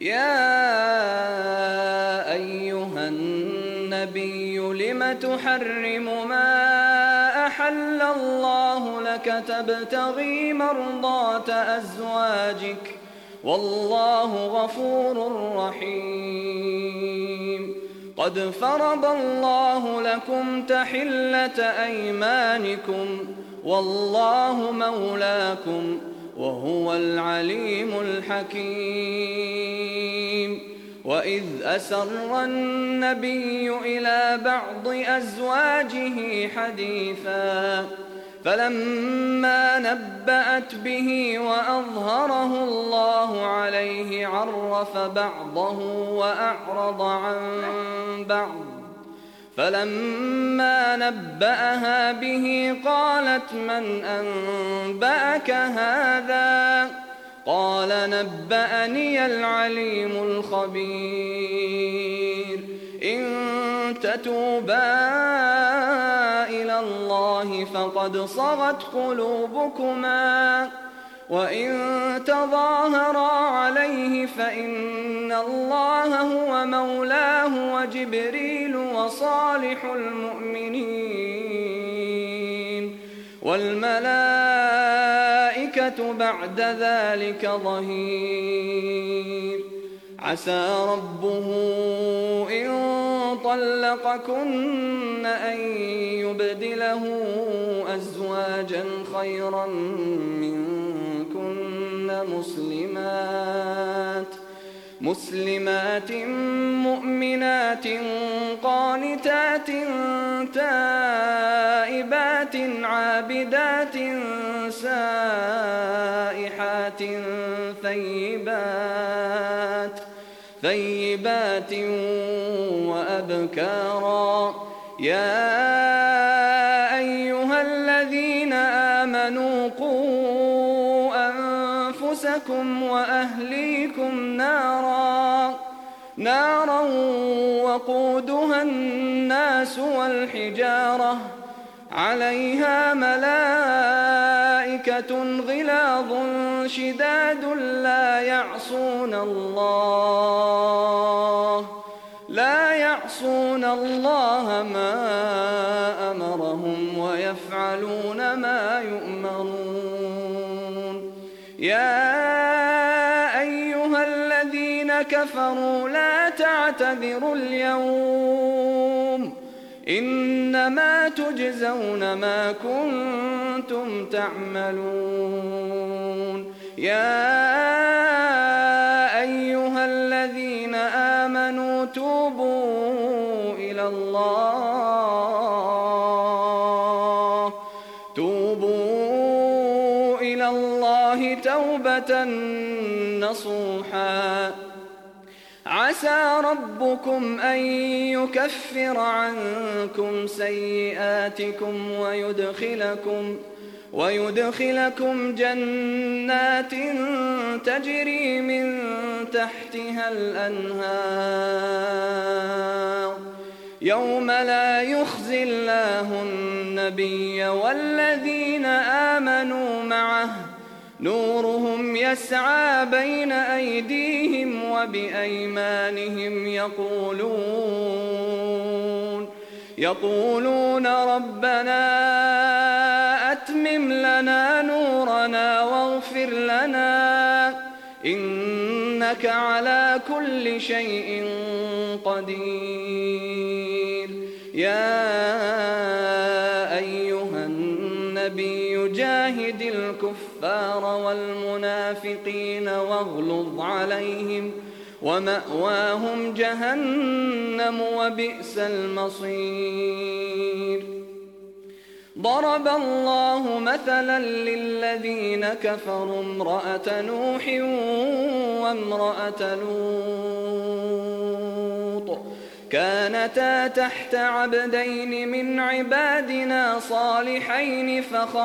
يا أيها النبي لم تحرم ما أحل الله لك تبتغي مرضات أزواجك والله غفور رحيم. قد فرض الله لكم تحلة أيمانكم والله مولاكم وهو العليم الحكيم. وإذ أسر النبي إلى بعض أزواجه حديثا فلما نبأت به وأظهره الله عليه عرف بعضه وأعرض عن بعض، فلما نبأها به قالت من أنبأك هذا؟ قال نبأني العليم الخبير. إن تتوبا إلى الله فقد صغت قلوبكما وإن تظاهرا عليه فإن الله هو مولاه وجبريل وصالح المؤمنين والملائكة بعد ذلك ظهير. عسى ربه إن طلقكن أن يبدله أزواجا خيرا منكن مسلمات مؤمنات قانتات تائبات عابدات سائحات ثيبات وأبكارا. يا أيها الذين آمنوا قوا أنفسكم وأهليكم نارا وقودها الناس والحجارة عليها ملائكة غلاظ شداد لا يعصون الله ما أمرهم ويفعلون ما يؤمرون. يا أيها الذين كفروا لا تعتذروا اليوم إنما تجزون ما كنتم تعملون. يا أيها الذين آمنوا توبوا إلى الله توبة نصوحا. عسى ربكم أن يكفر عنكم سيئاتكم ويدخلكم جنات تجري من تحتها الأنهار يوم لا يخزي الله النبي والذين آمنوا معه نورهم يسعى بين أيديهم وبأيمانهم يقولون ربنا أتمم لنا نورنا واغفر لنا إنك على كل شيء قدير. يا أيها النبي جاهد الكفار والمنافقين واغلظ عليهم ومأواهم جهنم وبئس المصير. ضرب الله مثلا للذين كفروا امرأة نوح وامرأة لوط كانتا تحت عبدين من عبادنا صالحين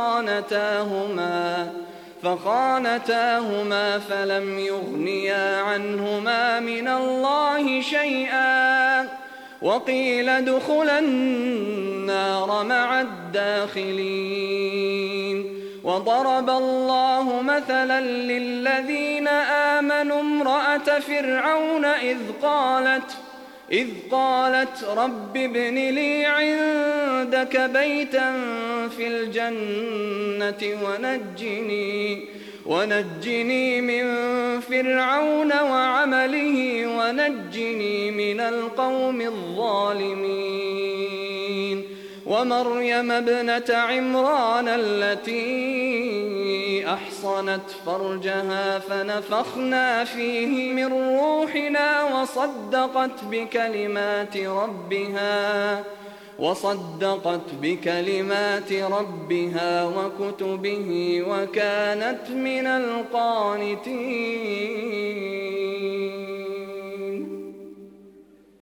فخانتاهما فلم يغنيا عنهما من الله شيئا وقيل ادخلا النار مع الداخلين. وضرب الله مثلا للذين آمنوا امرأة فرعون إذ قالت رب ابن لي عندك بيتا في الجنة ونجني من فرعون وعمله ونجني من القوم الظالمين ومريم ابنة عمران التي أحصنت فرجها فنفخنا فيه من روحنا وصدقت بكلمات ربها وكتبه وكانت من القانتين.